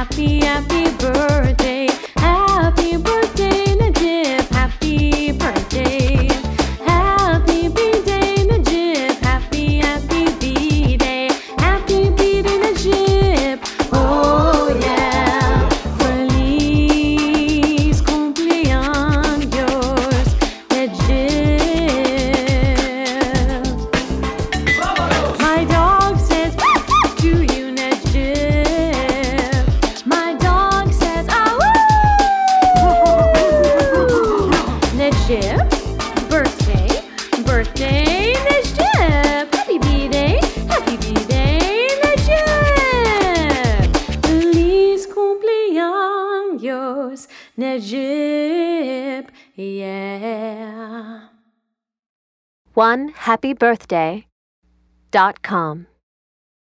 Happy, happy birthday. Happy birthday, Najib. Happy birthday. Happy B-Day, Najib. Happy, happy B-Day. Happy B-Day, Najib. Oh yeah. Feliz cumpleaños, Najib. My dog says to you, Najib. My dog says Najib, birthday, birthday, Najib. Happy B-Day, Najib. Feliz cumpleaños, Najib, yeah. OneHappyBirthday.com